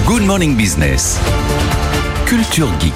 Good Morning Business. Culture Geek.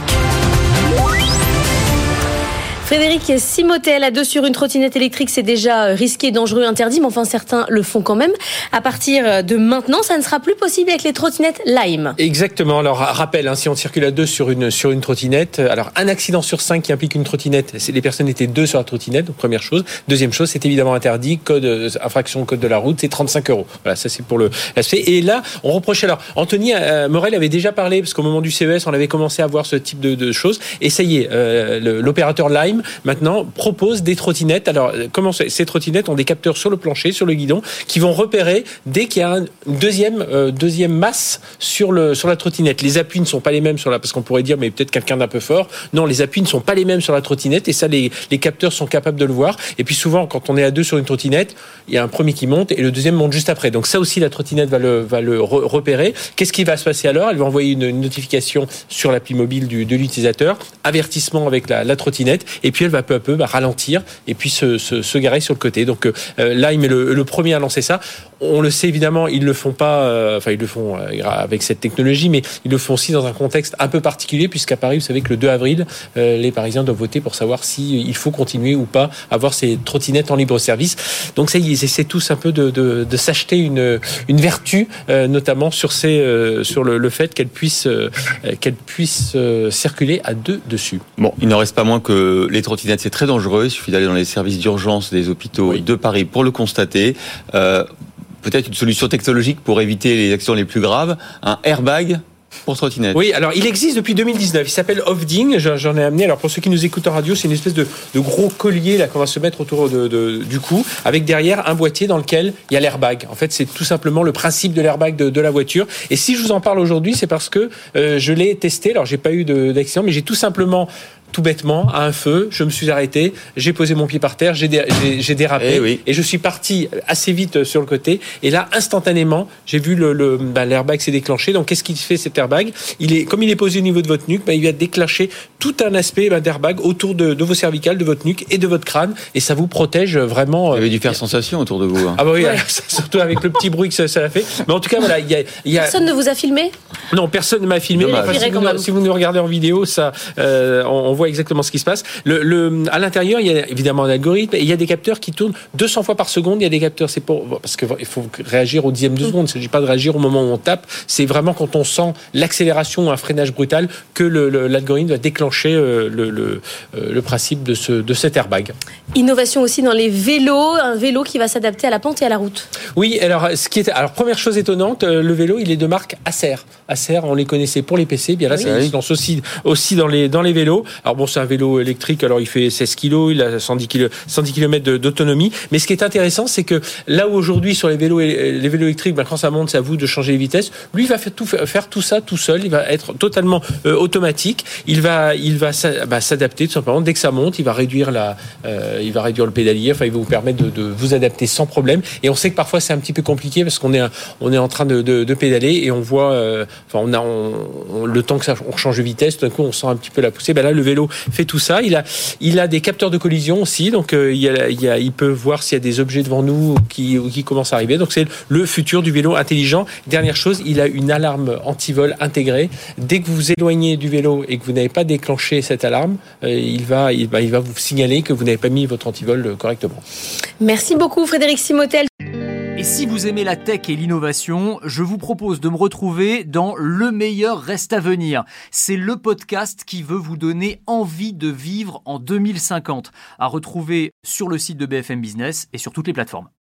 Frédéric Simotel, à deux sur une trottinette électrique, c'est déjà risqué, dangereux, interdit, mais enfin certains le font quand même. À partir de maintenant, ça ne sera plus possible avec les trottinettes Lime. Exactement. Alors, rappel, si on circule à deux sur une trottinette, alors un accident sur 5 qui implique une trottinette, les personnes étaient deux sur la trottinette, donc première chose. Deuxième chose, c'est évidemment interdit, infraction code de la route, c'est 35 €. Voilà, ça c'est pour l'aspect. Et là, on reprochait, alors, Anthony Morel avait déjà parlé, parce qu'au moment du CES, on avait commencé à voir ce type de choses, et ça y est, l'opérateur Lime maintenant propose des trottinettes. Alors, comment ces trottinettes ont des capteurs sur le plancher, sur le guidon, qui vont repérer dès qu'il y a une deuxième masse sur la trottinette. Les appuis ne sont pas les mêmes parce qu'on pourrait dire, mais peut-être quelqu'un d'un peu fort. Non, les appuis ne sont pas les mêmes sur la trottinette, et ça, les capteurs sont capables de le voir. Et puis souvent, quand on est à deux sur une trottinette, il y a un premier qui monte et le deuxième monte juste après. Donc ça aussi, la trottinette va le repérer. Qu'est-ce qui va se passer alors ? Elle va envoyer une notification sur l'appli mobile de l'utilisateur, avertissement avec la trottinette, et puis elle va peu à peu ralentir et puis se garer sur le côté. Donc Lime est le premier à lancer ça. On le sait évidemment, ils le font pas, ils le font avec cette technologie, mais ils le font aussi dans un contexte un peu particulier, puisqu'à Paris, vous savez que le 2 avril, les Parisiens doivent voter pour savoir s'il faut continuer ou pas à avoir ces trottinettes en libre service. Donc ça, ils essaient tous un peu de s'acheter une vertu, notamment sur le fait qu'elles puissent circuler à deux dessus. Bon, il n'en reste pas moins que les trottinettes, c'est très dangereux. Il suffit d'aller dans les services d'urgence des hôpitaux de Paris pour le constater. Peut-être une solution technologique pour éviter les accidents les plus graves, un airbag pour trottinette. Oui, alors il existe depuis 2019, il s'appelle Ofding, j'en ai amené. Alors pour ceux qui nous écoutent en radio, c'est une espèce de gros collier là qu'on va se mettre autour du cou, avec derrière un boîtier dans lequel il y a l'airbag. En fait, c'est tout simplement le principe de l'airbag de la voiture. Et si je vous en parle aujourd'hui, c'est parce que je l'ai testé. Alors j'ai pas eu d'accident, mais j'ai tout bêtement, à un feu, je me suis arrêté, j'ai posé mon pied par terre, j'ai dérapé, et je suis parti assez vite sur le côté, et là, instantanément, j'ai vu l'airbag s'est déclenché. Donc, qu'est-ce qu'il fait, cet airbag ? Comme il est posé au niveau de votre nuque, il va déclencher tout un aspect d'airbag autour de vos cervicales, de votre nuque et de votre crâne, et ça vous protège vraiment. Vous avez dû faire sensation autour de vous. Ah bah oui, surtout avec le petit bruit que ça a fait. Mais en tout cas, voilà, Personne ne vous a filmé ? Non, personne ne m'a filmé. Si vous nous regardez en vidéo, ça, on voit exactement ce qui se passe. À l'intérieur, il y a évidemment un algorithme, et il y a des capteurs qui tournent 200 fois par seconde. Il y a des capteurs, parce qu'il faut réagir au dixième de seconde. Il ne s'agit pas de réagir au moment où on tape. C'est vraiment quand on sent l'accélération ou un freinage brutal que l'algorithme va déclencher le principe de cet airbag. Innovation aussi dans les vélos, un vélo qui va s'adapter à la pente et à la route. Oui, alors première chose étonnante, le vélo, il est de marque Acer. Acer, on les connaissait pour les PC, bien là, ça se lance aussi dans les vélos. Alors bon, c'est un vélo électrique, alors il fait 16 kg, il a 110 km d'autonomie. Mais ce qui est intéressant, c'est que là où aujourd'hui sur les vélos électriques, quand ça monte, c'est à vous de changer les vitesses. Lui, il va faire tout ça tout seul. Il va être totalement automatique. Il va s'adapter tout simplement. Dès que ça monte, il va réduire le pédalier. Enfin, il va vous permettre de vous adapter sans problème. Et on sait que parfois c'est un petit peu compliqué parce qu'on est en train de pédaler et on voit, le temps que on change de vitesse, tout d'un coup on sent un petit peu la poussée. Là, le vélo fait tout ça. Il a des capteurs de collision aussi, donc il peut voir s'il y a des objets devant nous qui commencent à arriver. Donc c'est le futur du vélo intelligent. Dernière chose, il a une alarme anti-vol intégrée. Dès que vous vous éloignez du vélo et que vous n'avez pas déclenché cette alarme, il va vous signaler que vous n'avez pas mis votre anti-vol correctement. Merci beaucoup Frédéric Simotel. Et si vous aimez la tech et l'innovation, je vous propose de me retrouver dans Le meilleur reste à venir. C'est le podcast qui veut vous donner envie de vivre en 2050. À retrouver sur le site de BFM Business et sur toutes les plateformes.